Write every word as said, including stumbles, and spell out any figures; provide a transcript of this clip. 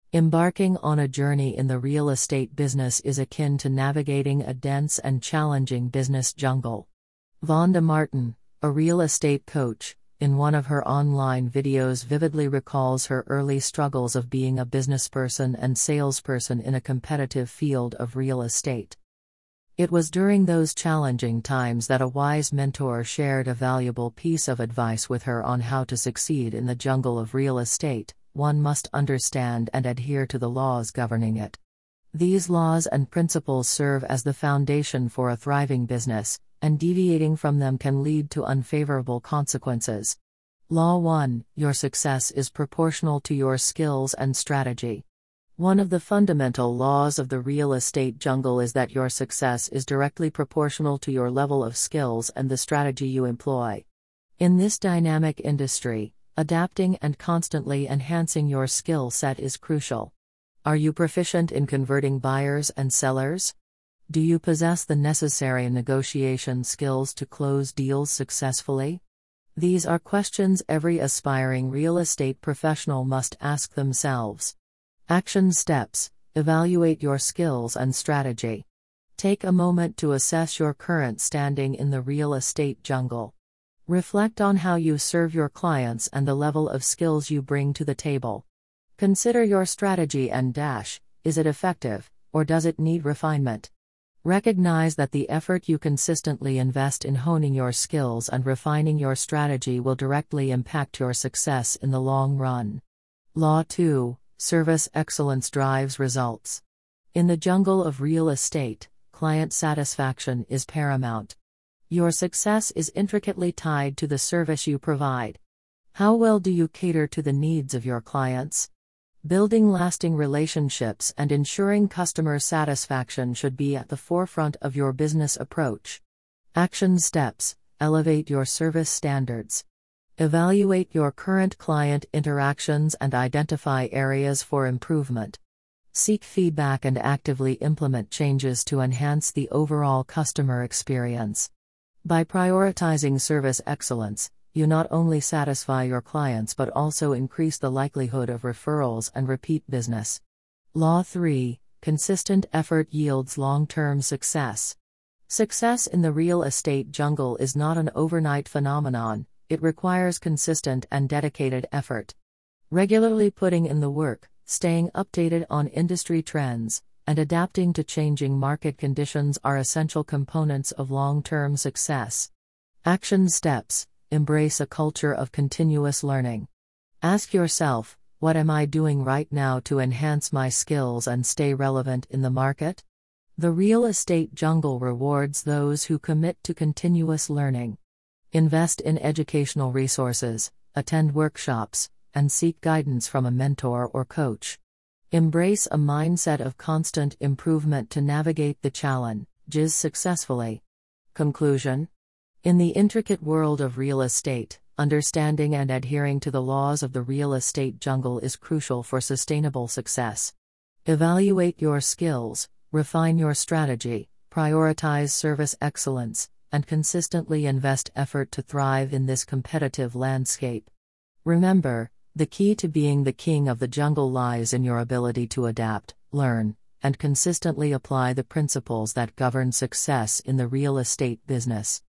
Embarking on a journey in the real estate business is akin to navigating a dense and challenging business jungle. Vonda Martin, a real estate coach, in one of her online videos vividly recalls her early struggles of being a businessperson and salesperson in a competitive field of real estate. It was during those challenging times that a wise mentor shared a valuable piece of advice with her on how to succeed in the jungle of real estate. One must understand and adhere to the laws governing it. These laws and principles serve as the foundation for a thriving business, and deviating from them can lead to unfavorable consequences. Law one: Your success is proportional to your skills and strategy. One of the fundamental laws of the real estate jungle is that your success is directly proportional to your level of skills and the strategy you employ. In this dynamic industry, adapting and constantly enhancing your skill set is crucial. Are you proficient in converting buyers and sellers? Do you possess the necessary negotiation skills to close deals successfully? These are questions every aspiring real estate professional must ask themselves. Action steps: Evaluate your skills and strategy. Take a moment to assess your current standing in the real estate jungle. Reflect on how you serve your clients and the level of skills you bring to the table. Consider your strategy and dash, is it effective, or does it need refinement? Recognize that the effort you consistently invest in honing your skills and refining your strategy will directly impact your success in the long run. Law two: Service excellence drives results. In the jungle of real estate, client satisfaction is paramount. Your success is intricately tied to the service you provide. How well do you cater to the needs of your clients? Building lasting relationships and ensuring customer satisfaction should be at the forefront of your business approach. Action steps: Elevate your service standards. Evaluate your current client interactions and identify areas for improvement. Seek feedback and actively implement changes to enhance the overall customer experience. By prioritizing service excellence, you not only satisfy your clients but also increase the likelihood of referrals and repeat business. Law three: Consistent effort yields long-term success. Success in the real estate jungle is not an overnight phenomenon, it requires consistent and dedicated effort. Regularly putting in the work, staying updated on industry trends, and adapting to changing market conditions are essential components of long-term success. Action steps: Embrace a culture of continuous learning. Ask yourself, what am I doing right now to enhance my skills and stay relevant in the market? The real estate jungle rewards those who commit to continuous learning. Invest in educational resources, attend workshops, and seek guidance from a mentor or coach. Embrace a mindset of constant improvement to navigate the challenges successfully. Conclusion: In the intricate world of real estate, understanding and adhering to the laws of the real estate jungle is crucial for sustainable success. Evaluate your skills, refine your strategy, prioritize service excellence, and consistently invest effort to thrive in this competitive landscape. Remember, the key to being the king of the jungle lies in your ability to adapt, learn, and consistently apply the principles that govern success in the real estate business.